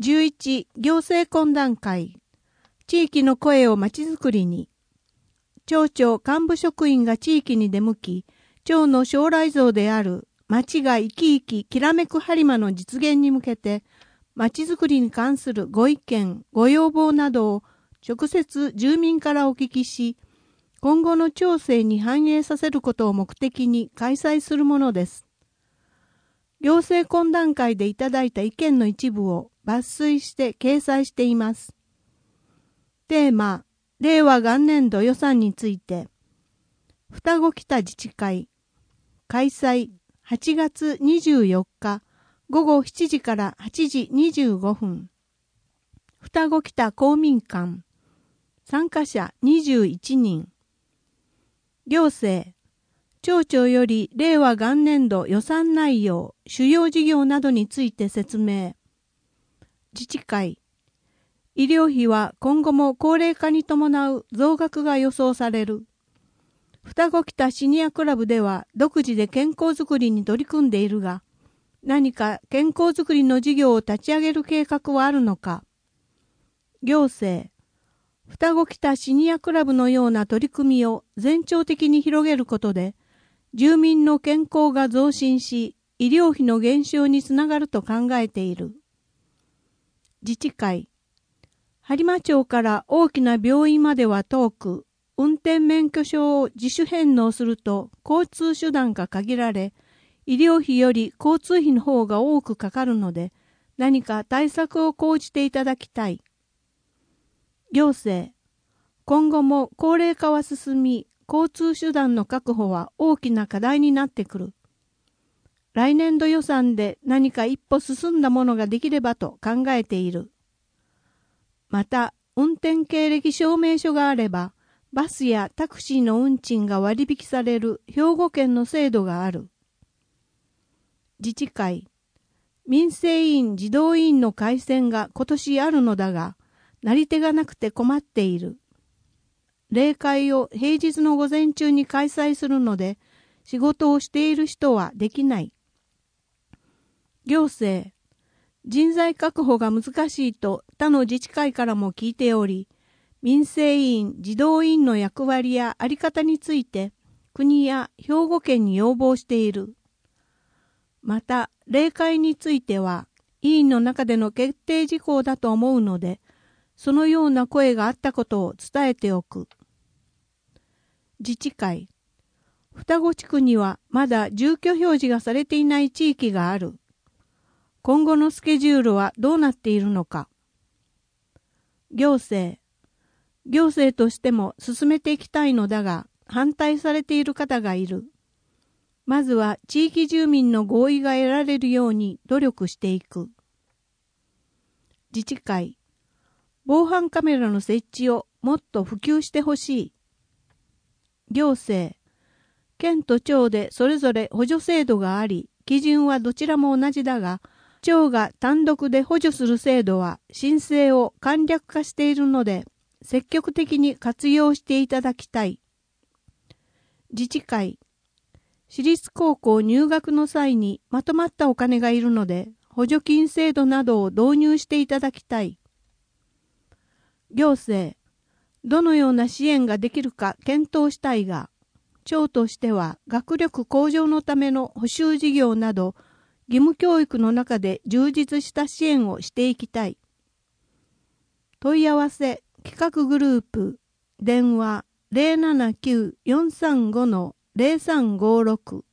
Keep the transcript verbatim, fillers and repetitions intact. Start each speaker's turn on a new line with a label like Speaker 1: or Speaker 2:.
Speaker 1: じゅういち、行政懇談会。地域の声をまちづくりに。町長幹部職員が地域に出向き、町の将来像である町が生き生ききらめく播磨の実現に向けて、まちづくりに関するご意見、ご要望などを直接住民からお聞きし、今後の町政に反映させることを目的に開催するものです。行政懇談会でいただいた意見の一部を抜粋して掲載しています。テーマ、令和元年度予算について、双子北自治会、開催はちがつにじゅうよっかごごしちじからはちじにじゅうごふん。双子北公民館、参加者にじゅういちにん。行政、町長より令和元年度予算内容、主要事業などについて説明。自治会、医療費は今後も高齢化に伴う増額が予想される。双子北シニアクラブでは独自で健康づくりに取り組んでいるが、何か健康づくりの事業を立ち上げる計画はあるのか。行政、双子北シニアクラブのような取り組みを全町的に広げることで、住民の健康が増進し、医療費の減少につながると考えている。自治会、播磨町から大きな病院までは遠く、運転免許証を自主返納すると交通手段が限られ、医療費より交通費の方が多くかかるので、何か対策を講じていただきたい。行政、今後も高齢化は進み、交通手段の確保は大きな課題になってくる。来年度予算で何か一歩進んだものができればと考えている。また、運転経歴証明書があれば、バスやタクシーの運賃が割引される兵庫県の制度がある。自治会、民生委員児童委員の改選が今年あるのだが、なり手がなくて困っている。例会を平日の午前中に開催するので、仕事をしている人はできない。行政、人材確保が難しいと他の自治会からも聞いており、民生委員、児童委員の役割や在り方について国や兵庫県に要望している。また、例会については委員の中での決定事項だと思うので、そのような声があったことを伝えておく。自治会、双子地区にはまだ住居表示がされていない地域がある。今後のスケジュールはどうなっているのか。行政、行政としても進めていきたいのだが、反対されている方がいる。まずは地域住民の合意が得られるように努力していく。自治会、防犯カメラの設置をもっと普及してほしい。行政、県と町でそれぞれ補助制度があり、基準はどちらも同じだが、町が単独で補助する制度は申請を簡略化しているので、積極的に活用していただきたい。自治会、私立高校入学の際にまとまったお金がいるので、補助金制度などを導入していただきたい。行政、どのような支援ができるか検討したいが、町としては学力向上のための補習事業など、義務教育の中で充実した支援をしていきたい。問い合わせ企画グループ電話 ゼロななきゅう よんさんご ゼロさんごろく